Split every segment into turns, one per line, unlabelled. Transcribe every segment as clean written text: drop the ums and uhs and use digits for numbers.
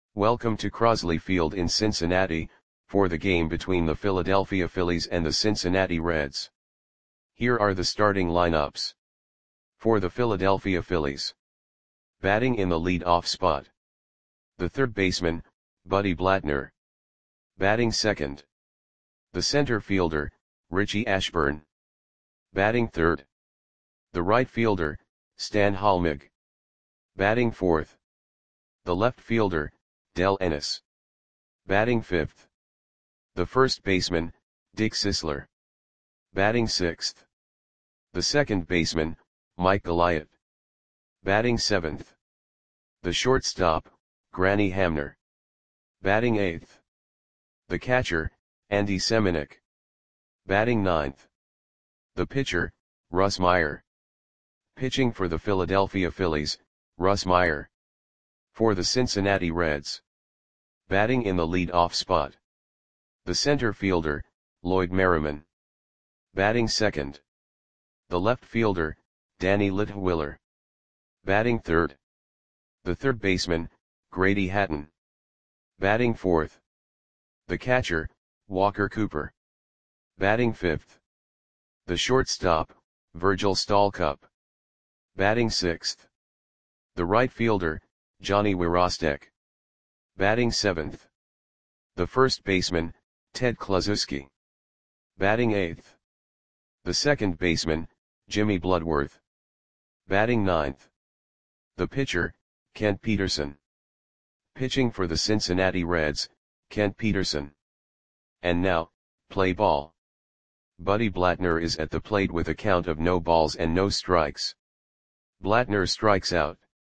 Welcome to Crosley Field in Cincinnati, for the game between the Philadelphia Phillies and the Cincinnati Reds. Here are the starting lineups. For the Philadelphia Phillies. Batting in the lead-off spot. The third baseman, Buddy Blattner. Batting second. The center fielder, Richie Ashburn. Batting third. The right fielder, Stan Halmig. Batting fourth. The left fielder, Del Ennis. Batting fifth. The first baseman, Dick Sisler. Batting sixth. The second baseman, Mike Goliath. Batting seventh. The shortstop, Granny Hamner. Batting eighth. The catcher, Andy Semenuk. Batting ninth. The pitcher, Russ Meyer. Pitching for the Philadelphia Phillies, Russ Meyer. For the Cincinnati Reds. Batting in the lead-off spot. The center fielder, Lloyd Merriman. Batting second. The left fielder, Danny Litwiller. Batting third. The third baseman, Grady Hatton. Batting fourth. The catcher, Walker Cooper. Batting fifth. The shortstop, Virgil Stalcup. Batting sixth. The right fielder, Johnny Wirostek. Batting seventh. The first baseman, Ted Kluszewski. Batting eighth. The second baseman, Jimmy Bloodworth. Batting ninth. The pitcher, Kent Peterson. Pitching for the Cincinnati Reds, Kent Peterson. And now, play ball. Buddy Blattner is at the plate with a count of no balls and no strikes. Blattner strikes out.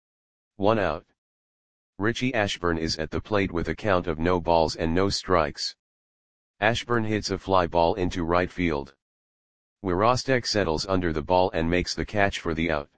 1 out. Richie Ashburn is at the plate with a count of no balls and no strikes. Ashburn hits a fly ball into right field. Wirostek settles under the ball and makes the catch for the out.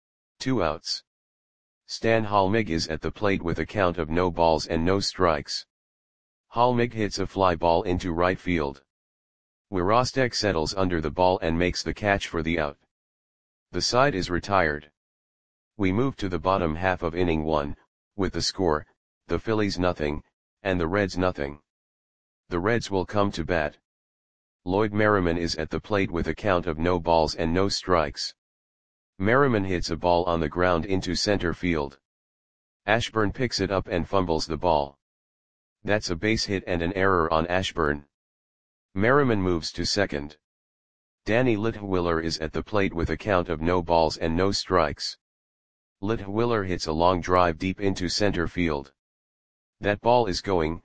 2 outs. Stan Halmig is at the plate with a count of no balls and no strikes. Halmig hits a fly ball into right field. Wirostek settles under the ball and makes the catch for the out. The side is retired. We move to the bottom half of inning 1, with the score, the Phillies nothing, and the Reds nothing. The Reds will come to bat. Lloyd Merriman is at the plate with a count of no balls and no strikes. Merriman hits a ball on the ground into center field. Ashburn picks it up and fumbles the ball. That's a base hit and an error on Ashburn. Merriman moves to second. Danny Litwiller is at the plate with a count of no balls and no strikes. Litwiller hits a long drive deep into center field. That ball is gone.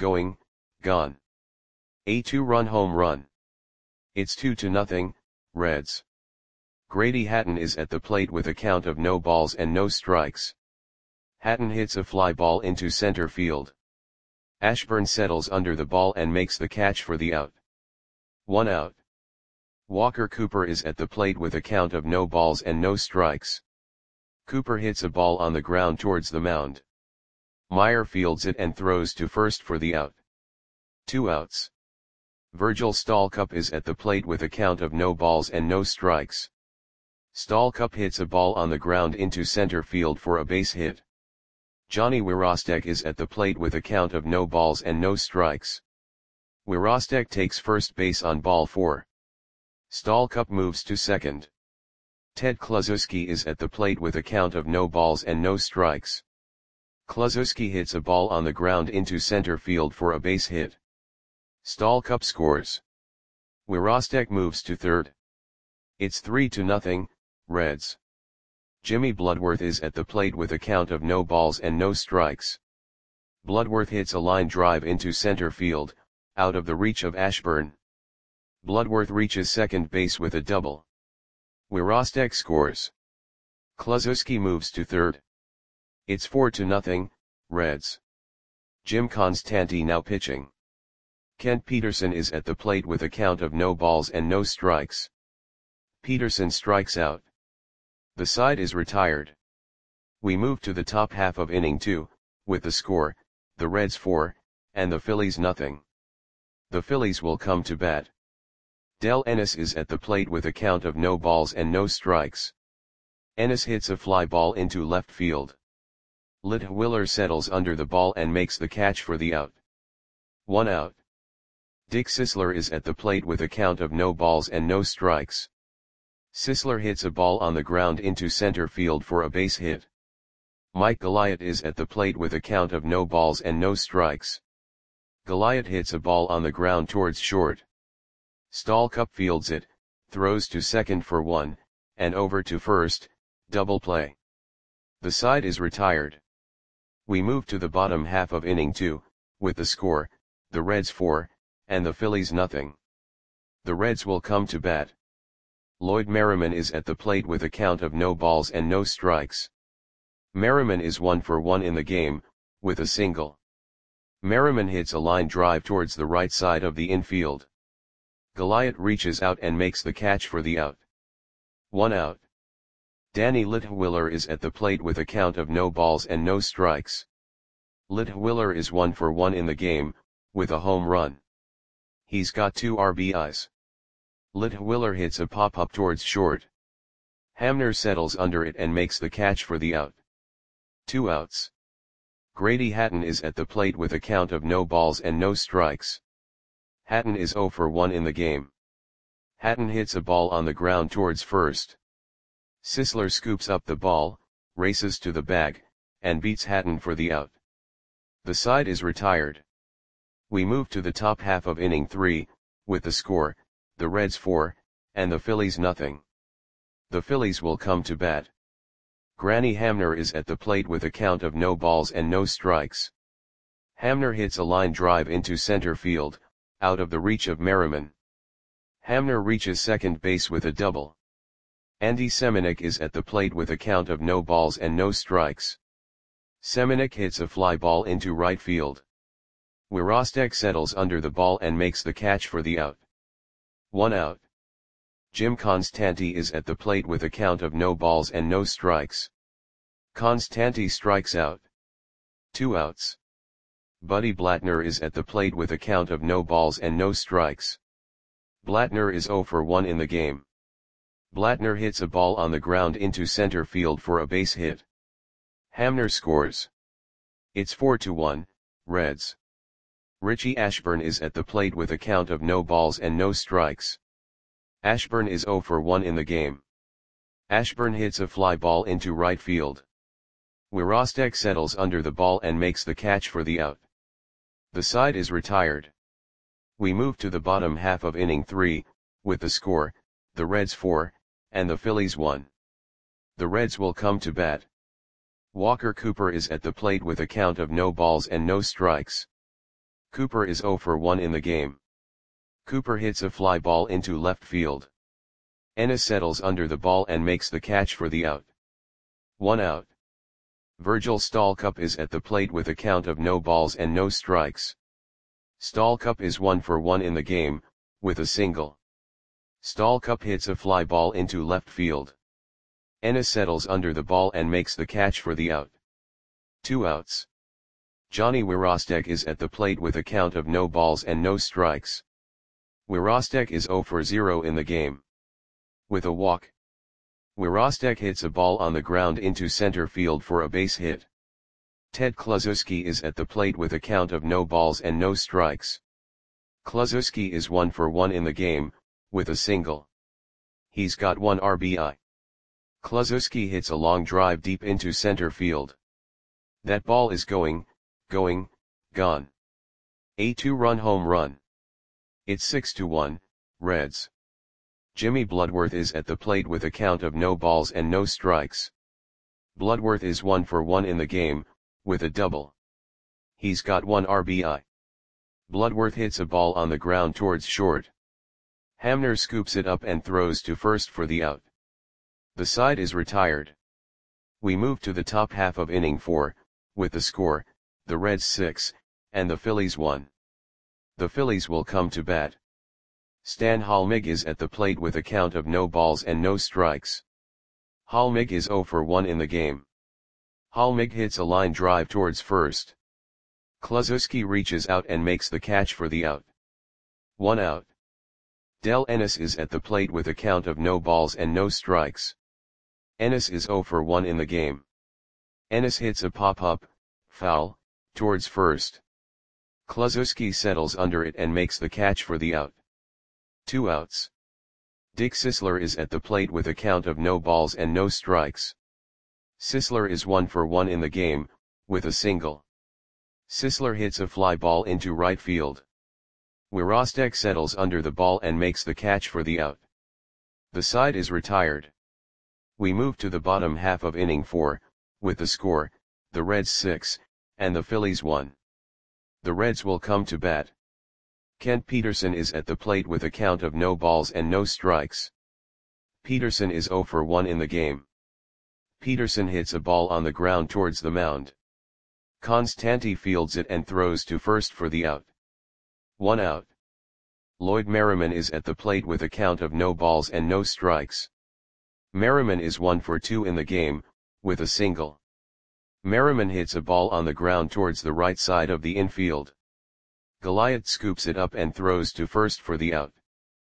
A 2-run home run. It's 2-0, Reds. Grady Hatton is at the plate with a count of no balls and no strikes. Hatton hits a fly ball into center field. Ashburn settles under the ball and makes the catch for the out. 1 out. Walker Cooper is at the plate with a count of no balls and no strikes. Cooper hits a ball on the ground towards the mound. Meyer fields it and throws to first for the out. 2 outs. Virgil Stalcup is at the plate with a count of no balls and no strikes. Stalcup hits a ball on the ground into center field for a base hit. Johnny Wirostek is at the plate with a count of no balls and no strikes. Wirostek takes first base on ball 4. Stalcup moves to second. Ted Kluszewski is at the plate with a count of no balls and no strikes. Kluszewski hits a ball on the ground into center field for a base hit. Stalcup scores. Wirostek moves to third. It's 3-0, Reds. Jimmy Bloodworth is at the plate with a count of no balls and no strikes. Bloodworth hits a line drive into center field, out of the reach of Ashburn. Bloodworth reaches second base with a double. Wirostek scores. Kluszewski moves to third. It's 4-0, Reds. Jim Constanti now pitching. Kent Peterson is at the plate with a count of no balls and no strikes. Peterson strikes out. The side is retired. We move to the top half of inning 2, with the score, the Reds 4, and the Phillies nothing. The Phillies will come to bat. Del Ennis is at the plate with a count of no balls and no strikes. Ennis hits a fly ball into left field. Litwiller settles under the ball and makes the catch for the out. 1 out. Dick Sisler is at the plate with a count of no balls and no strikes. Sisler hits a ball on the ground into center field for a base hit. Mike Goliath is at the plate with a count of no balls and no strikes. Goliath hits a ball on the ground towards short. Stallcup fields it, throws to second for 1, and over to first, double play. The side is retired. We move to the bottom half of inning 2, with the score, the Reds 4, and the Phillies nothing. The Reds will come to bat. Lloyd Merriman is at the plate with a count of no balls and no strikes. Merriman is 1 for 1 in the game, with a single. Merriman hits a line drive towards the right side of the infield. Goliath reaches out and makes the catch for the out. 1 out. Danny Litwiller is at the plate with a count of no balls and no strikes. Litwiller is 1 for 1 in the game, with a home run. He's got 2 RBIs. Litwiller hits a pop-up towards short. Hamner settles under it and makes the catch for the out. 2 outs. Grady Hatton is at the plate with a count of no balls and no strikes. Hatton is 0 for 1 in the game. Hatton hits a ball on the ground towards first. Sisler scoops up the ball, races to the bag, and beats Hatton for the out. The side is retired. We move to the top half of inning 3, with the score, the Reds 4, and the Phillies nothing. The Phillies will come to bat. Granny Hamner is at the plate with a count of no balls and no strikes. Hamner hits a line drive into center field, out of the reach of Merriman. Hamner reaches second base with a double. Andy Semenuk is at the plate with a count of no balls and no strikes. Semenuk hits a fly ball into right field. Wirostek settles under the ball and makes the catch for the out. 1 out. Jim Constanti is at the plate with a count of no balls and no strikes. Constanti strikes out. 2 outs. Buddy Blattner is at the plate with a count of no balls and no strikes. Blattner is 0 for 1 in the game. Blattner hits a ball on the ground into center field for a base hit. Hamner scores. It's 4-1, Reds. Richie Ashburn is at the plate with a count of no balls and no strikes. Ashburn is 0 for 1 in the game. Ashburn hits a fly ball into right field. Wirostek settles under the ball and makes the catch for the out. The side is retired. We move to the bottom half of inning 3, with the score, the Reds 4, and the Phillies 1. The Reds will come to bat. Walker Cooper is at the plate with a count of no balls and no strikes. Cooper is 0 for 1 in the game. Cooper hits a fly ball into left field. Ennis settles under the ball and makes the catch for the out. 1 out. Virgil Stallcup is at the plate with a count of no balls and no strikes. Stallcup is 1 for 1 in the game, with a single. Stallcup hits a fly ball into left field. Ennis settles under the ball and makes the catch for the out. 2 outs. Johnny Wirostek is at the plate with a count of no balls and no strikes. Wirostek is 0 for 0 in the game. With a walk. Wirostek hits a ball on the ground into center field for a base hit. Ted Kluszewski is at the plate with a count of no balls and no strikes. Kluszewski is 1 for 1 in the game, with a single. He's got 1 RBI. Kluszewski hits a long drive deep into center field. That ball is gone. A 2-run home run. It's 6-1, Reds. Jimmy Bloodworth is at the plate with a count of no balls and no strikes. Bloodworth is 1 for 1 in the game, with a double. He's got 1 RBI. Bloodworth hits a ball on the ground towards short. Hamner scoops it up and throws to first for the out. The side is retired. We move to the top half of inning 4, with the score, the Reds 6, and the Phillies 1. The Phillies will come to bat. Stan Halmig is at the plate with a count of no balls and no strikes. Halmig is 0 for 1 in the game. Halmig hits a line drive towards first. Kluszewski reaches out and makes the catch for the out. 1 out. Del Ennis is at the plate with a count of no balls and no strikes. Ennis is 0 for 1 in the game. Ennis hits a pop-up, foul, towards first. Kluszewski settles under it and makes the catch for the out. 2 outs. Dick Sisler is at the plate with a count of no balls and no strikes. Sisler is 1 for 1 in the game, with a single. Sisler hits a fly ball into right field. Wirostek settles under the ball and makes the catch for the out. The side is retired. We move to the bottom half of inning 4, with the score, the Reds 6, and the Phillies 1. The Reds will come to bat. Kent Peterson is at the plate with a count of no balls and no strikes. Peterson is 0 for 1 in the game. Peterson hits a ball on the ground towards the mound. Constanti fields it and throws to first for the out. 1 out. Lloyd Merriman is at the plate with a count of no balls and no strikes. Merriman is 1 for 2 in the game, with a single. Merriman hits a ball on the ground towards the right side of the infield. Goliath scoops it up and throws to first for the out.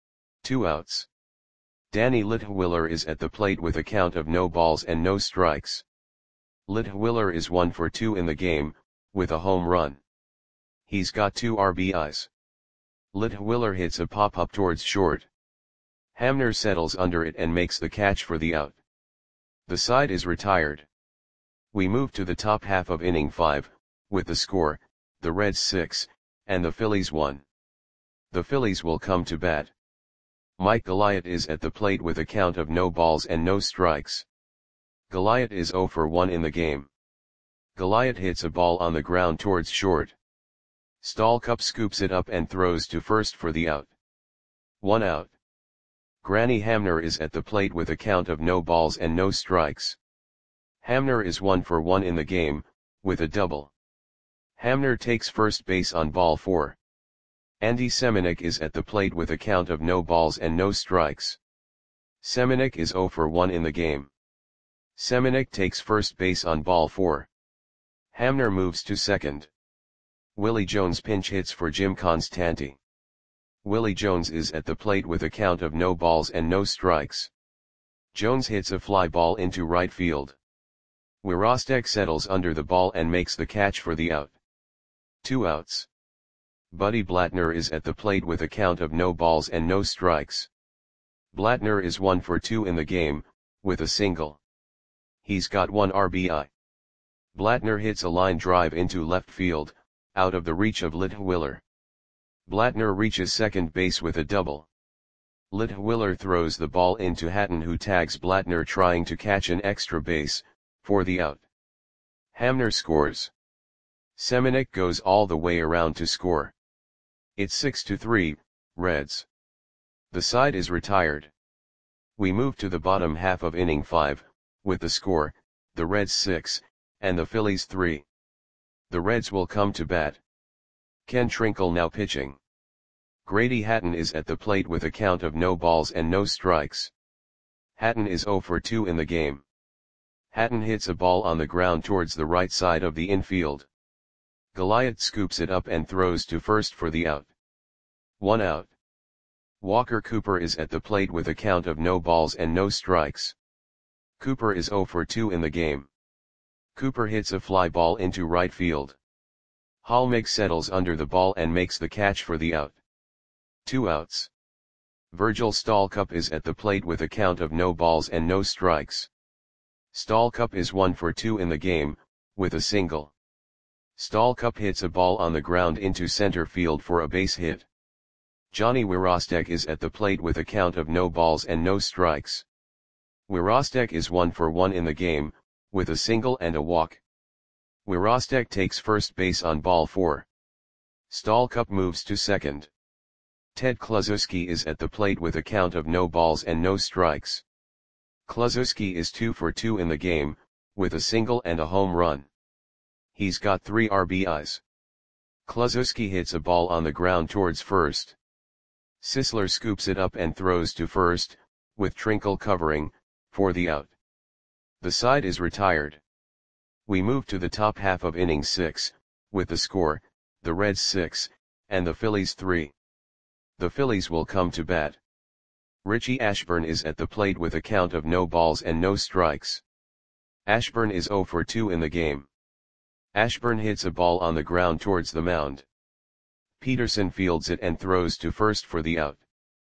2 outs. Danny Litwiller is at the plate with a count of no balls and no strikes. Litwiller is 1 for 2 in the game, with a home run. He's got 2 RBIs. Litwiller hits a pop-up towards short. Hamner settles under it and makes the catch for the out. The side is retired. We move to the top half of inning 5, with the score, the Reds 6, and the Phillies 1. The Phillies will come to bat. Mike Goliath is at the plate with a count of no balls and no strikes. Goliath is 0 for 1 in the game. Goliath hits a ball on the ground towards short. Stallcup scoops it up and throws to first for the out. 1 out. Granny Hamner is at the plate with a count of no balls and no strikes. Hamner is 1 for 1 in the game, with a double. Hamner takes first base on ball 4. Andy Semenuk is at the plate with a count of no balls and no strikes. Semenuk is 0 for 1 in the game. Semenuk takes first base on ball 4. Hamner moves to second. Willie Jones pinch hits for Jim Constanti. Willie Jones is at the plate with a count of no balls and no strikes. Jones hits a fly ball into right field. Wirostek settles under the ball and makes the catch for the out. 2 outs. Buddy Blattner is at the plate with a count of no balls and no strikes. Blattner is 1 for 2 in the game, with a single. He's got 1 RBI. Blattner hits a line drive into left field, out of the reach of Litwiller. Blattner reaches second base with a double. Litwiller throws the ball into Hatton, who tags Blattner trying to catch an extra base, for the out. Hamner scores. Semenuk goes all the way around to score. It's 6-3, Reds. The side is retired. We move to the bottom half of inning 5, with the score, the Reds 6, and the Phillies 3. The Reds will come to bat. Ken Trinkle now pitching. Grady Hatton is at the plate with a count of no balls and no strikes. Hatton is 0 for 2 in the game. Hatton hits a ball on the ground towards the right side of the infield. Goliath scoops it up and throws to first for the out. 1 out. Walker Cooper is at the plate with a count of no balls and no strikes. Cooper is 0 for 2 in the game. Cooper hits a fly ball into right field. Halmich settles under the ball and makes the catch for the out. 2 outs. Virgil Stallcup is at the plate with a count of no balls and no strikes. Stallcup is 1 for 2 in the game, with a single. Stallcup hits a ball on the ground into center field for a base hit. Johnny Wirostek is at the plate with a count of no balls and no strikes. Wirostek is 1 for 1 in the game, with a single and a walk. Wirostek takes first base on ball 4. Stallcup moves to second. Ted Kluszewski is at the plate with a count of no balls and no strikes. Kluszewski is 2 for 2 in the game, with a single and a home run. He's got 3 RBIs. Kluszewski hits a ball on the ground towards first. Sisler scoops it up and throws to first, with Trinkle covering, for the out. The side is retired. We move to the top half of inning 6, with the score, the Reds 6, and the Phillies 3. The Phillies will come to bat. Richie Ashburn is at the plate with a count of no balls and no strikes. Ashburn is 0 for 2 in the game. Ashburn hits a ball on the ground towards the mound. Peterson fields it and throws to first for the out.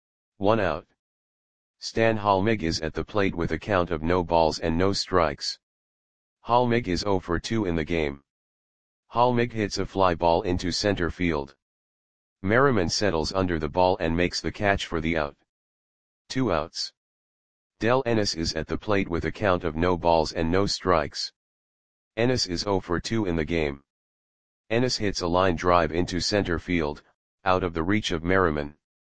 1 out. Stan Halmig is at the plate with a count of no balls and no strikes. Halmig is 0 for 2 in the game. Halmig hits a fly ball into center field. Merriman settles under the ball and makes the catch for the out. 2 outs. Del Ennis is at the plate with a count of no balls and no strikes. Ennis is 0 for 2 in the game. Ennis hits a line drive into center field, out of the reach of Merriman.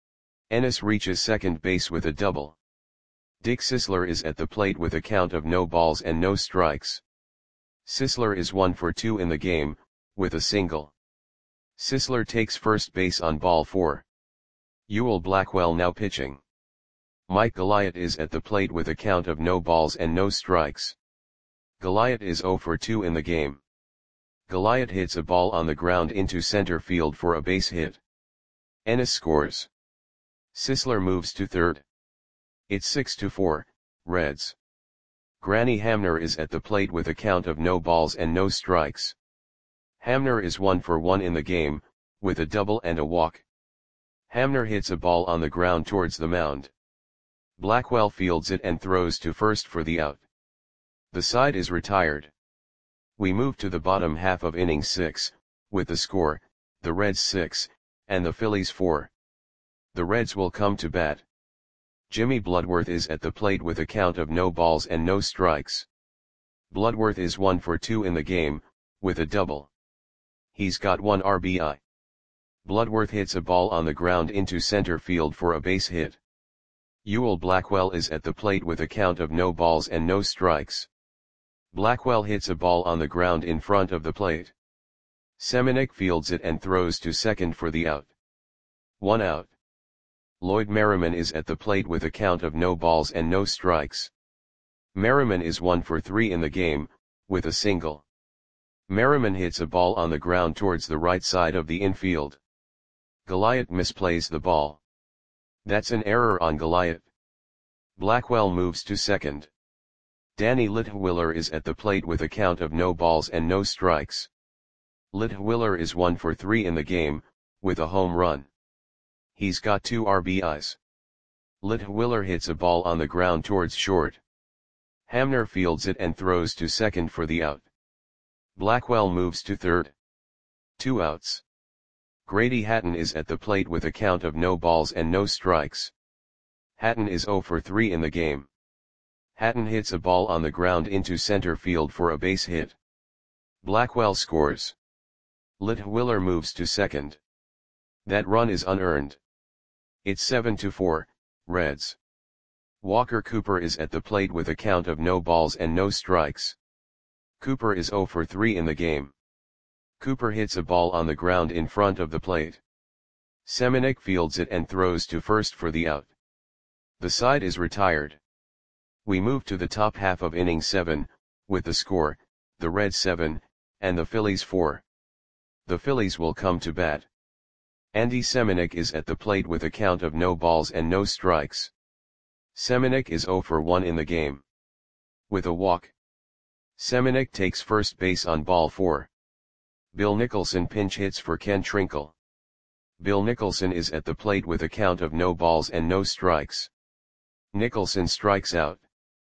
Ennis reaches second base with a double. Dick Sisler is at the plate with a count of no balls and no strikes. Sisler is 1 for 2 in the game, with a single. Sisler takes first base on ball 4. Ewell Blackwell now pitching. Mike Goliath is at the plate with a count of no balls and no strikes. Goliath is 0 for 2 in the game. Goliath hits a ball on the ground into center field for a base hit. Ennis scores. Sisler moves to third. It's 6-4, Reds. Granny Hamner is at the plate with a count of no balls and no strikes. Hamner is 1 for 1 in the game, with a double and a walk. Hamner hits a ball on the ground towards the mound. Blackwell fields it and throws to first for the out. The side is retired. We move to the bottom half of inning 6, with the score, the Reds 6, and the Phillies 4. The Reds will come to bat. Jimmy Bloodworth is at the plate with a count of no balls and no strikes. Bloodworth is 1 for 2 in the game, with a double. He's got 1 RBI. Bloodworth hits a ball on the ground into center field for a base hit. Ewell Blackwell is at the plate with a count of no balls and no strikes. Blackwell hits a ball on the ground in front of the plate. Semenuk fields it and throws to second for the out. 1 out. Lloyd Merriman is at the plate with a count of no balls and no strikes. Merriman is 1 for 3 in the game, with a single. Merriman hits a ball on the ground towards the right side of the infield. Goliath misplays the ball. That's an error on Goliath. Blackwell moves to second. Danny Litwiller is at the plate with a count of no balls and no strikes. Litwiller is 1 for 3 in the game, with a home run. He's got 2 RBIs. Litwiller hits a ball on the ground towards short. Hamner fields it and throws to second for the out. Blackwell moves to third. 2 outs. Grady Hatton is at the plate with a count of no balls and no strikes. Hatton is 0 for 3 in the game. Hatton hits a ball on the ground into center field for a base hit. Blackwell scores. Litwiller moves to second. That run is unearned. It's 7-4, Reds. Walker Cooper is at the plate with a count of no balls and no strikes. Cooper is 0 for 3 in the game. Cooper hits a ball on the ground in front of the plate. Semenuk fields it and throws to first for the out. The side is retired. We move to the top half of inning 7, with the score, the Reds 7, and the Phillies 4. The Phillies will come to bat. Andy Semenuk is at the plate with a count of no balls and no strikes. Semenuk is 0 for 1 in the game. With a walk. Semenuk takes first base on ball 4. Bill Nicholson pinch hits for Ken Trinkle. Bill Nicholson is at the plate with a count of no balls and no strikes. Nicholson strikes out.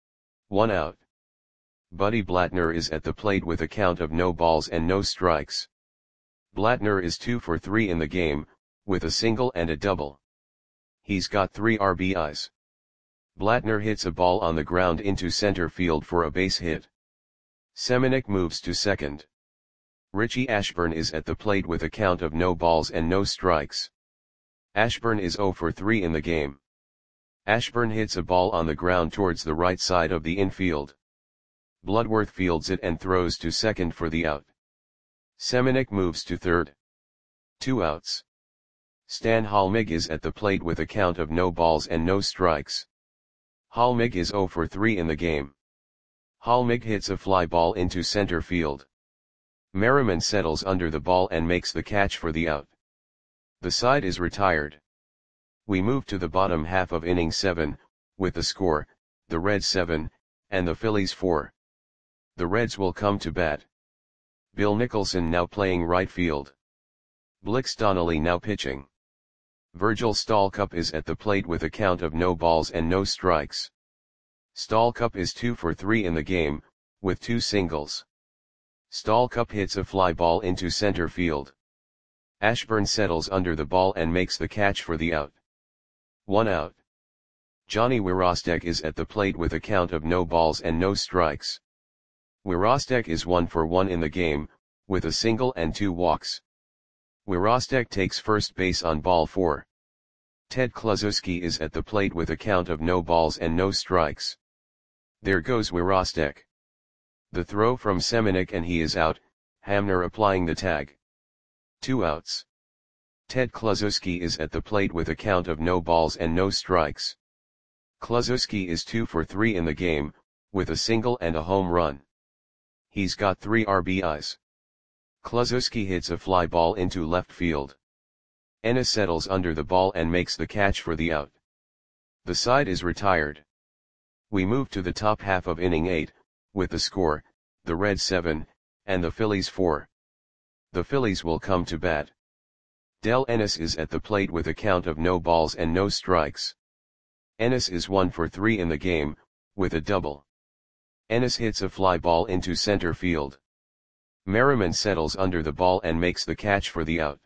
1 out. Buddy Blattner is at the plate with a count of no balls and no strikes. Blattner is 2 for 3 in the game, with a single and a double. He's got 3 RBIs. Blattner hits a ball on the ground into center field for a base hit. Semenuk moves to second. Richie Ashburn is at the plate with a count of no balls and no strikes. Ashburn is 0 for 3 in the game. Ashburn hits a ball on the ground towards the right side of the infield. Bloodworth fields it and throws to second for the out. Semenuk moves to third. 2 outs. Stan Halmig is at the plate with a count of no balls and no strikes. Halmig is 0 for 3 in the game. Halmig hits a fly ball into center field. Merriman settles under the ball and makes the catch for the out. The side is retired. We move to the bottom half of inning 7, with the score, the Reds 7, and the Phillies 4. The Reds will come to bat. Bill Nicholson now playing right field. Blix Donnelly now pitching. Virgil Stalcup is at the plate with a count of no balls and no strikes. Stalcup is 2 for 3 in the game, with 2 singles. Stalcup hits a fly ball into center field. Ashburn settles under the ball and makes the catch for the out. 1 out. Johnny Wirostek is at the plate with a count of no balls and no strikes. Wirostek is 1 for 1 in the game, with a single and 2 walks. Wirostek takes first base on ball 4. Ted Kluszewski is at the plate with a count of no balls and no strikes. There goes Wirostek. The throw from Semenuk and he is out, Hamner applying the tag. 2 outs. Ted Kluszewski is at the plate with a count of no balls and no strikes. Kluszewski is 2 for 3 in the game, with a single and a home run. He's got 3 RBIs. Kluszewski hits a fly ball into left field. Ennis settles under the ball and makes the catch for the out. The side is retired. We move to the top half of inning 8, with the score, the Reds 7, and the Phillies 4. The Phillies will come to bat. Del Ennis is at the plate with a count of no balls and no strikes. Ennis is 1 for 3 in the game, with a double. Ennis hits a fly ball into center field. Merriman settles under the ball and makes the catch for the out.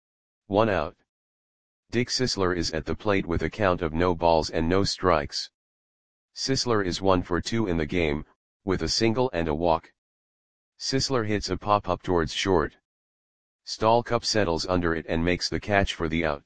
1 out. Dick Sisler is at the plate with a count of no balls and no strikes. Sisler is 1 for 2 in the game, with a single and a walk. Sisler hits a pop-up towards short. Stalcup settles under it and makes the catch for the out.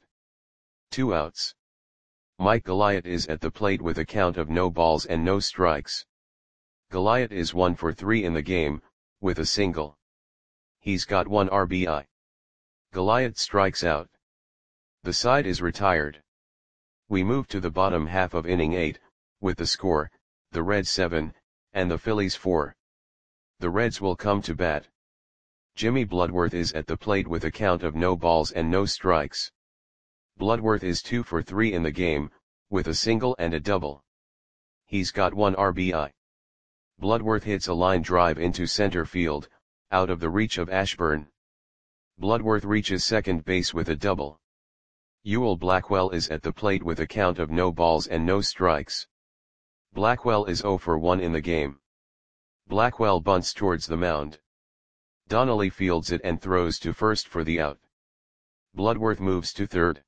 2 outs. Mike Goliath is at the plate with a count of no balls and no strikes. Goliath is 1 for 3 in the game, with a single. He's got 1 RBI. Goliath strikes out. The side is retired. We move to the bottom half of inning 8, with the score, the Reds 7, and the Phillies 4. The Reds will come to bat. Jimmy Bloodworth is at the plate with a count of no balls and no strikes. Bloodworth is 2 for 3 in the game, with a single and a double. He's got 1 RBI. Bloodworth hits a line drive into center field, out of the reach of Ashburn. Bloodworth reaches second base with a double. Ewell Blackwell is at the plate with a count of no balls and no strikes. Blackwell is 0 for 1 in the game. Blackwell bunts towards the mound. Donnelly fields it and throws to first for the out. Bloodworth moves to third.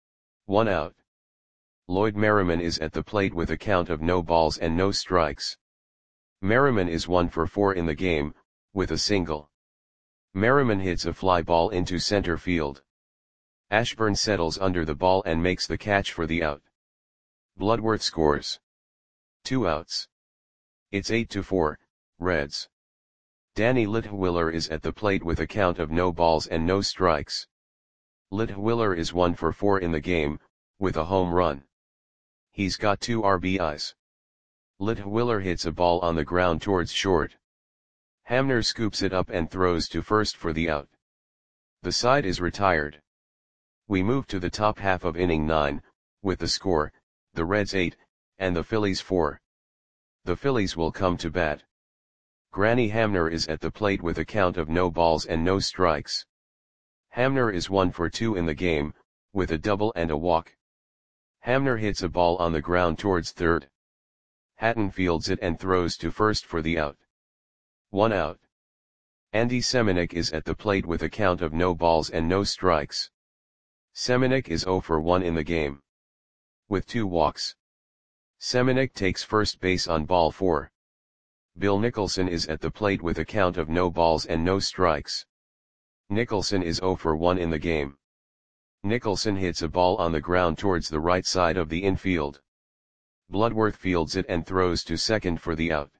1 out. Lloyd Merriman is at the plate with a count of no balls and no strikes. Merriman is 1 for 4 in the game, with a single. Merriman hits a fly ball into center field. Ashburn settles under the ball and makes the catch for the out. Bloodworth scores. 2 outs. It's 8-4, Reds. Danny Litwiller is at the plate with a count of no balls and no strikes. Litwiller is 1 for 4 in the game, with a home run. He's got 2 RBIs. Litwiller hits a ball on the ground towards short. Hamner scoops it up and throws to first for the out. The side is retired. We move to the top half of inning 9, with the score, the Reds 8, and the Phillies 4. The Phillies will come to bat. Granny Hamner is at the plate with a count of no balls and no strikes. Hamner is 1 for 2 in the game, with a double and a walk. Hamner hits a ball on the ground towards third. Hatton fields it and throws to first for the out. 1 out. Andy Semenuk is at the plate with a count of no balls and no strikes. Semenuk is 0 for 1 in the game, with 2 walks. Semenuk takes first base on ball 4. Bill Nicholson is at the plate with a count of no balls and no strikes. Nicholson is 0 for 1 in the game. Nicholson hits a ball on the ground towards the right side of the infield. Bloodworth fields it and throws to second for the out.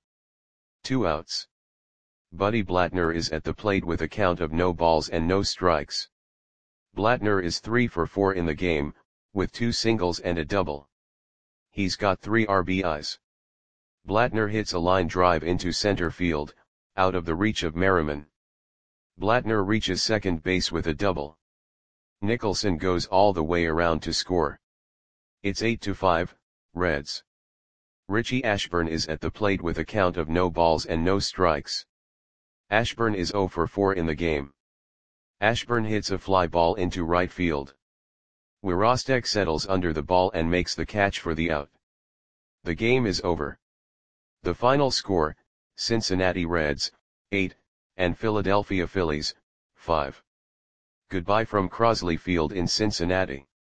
2 outs. Buddy Blattner is at the plate with a count of no balls and no strikes. Blattner is 3 for 4 in the game, with 2 singles and a double. He's got 3 RBIs. Blattner hits a line drive into center field, out of the reach of Merriman. Blattner reaches second base with a double. Nicholson goes all the way around to score. It's 8-5, Reds. Richie Ashburn is at the plate with a count of no balls and no strikes. Ashburn is 0 for 4 in the game. Ashburn hits a fly ball into right field. Wirostek settles under the ball and makes the catch for the out. The game is over. The final score, Cincinnati Reds, 8, and Philadelphia Phillies, 5. Goodbye from Crosley Field in Cincinnati.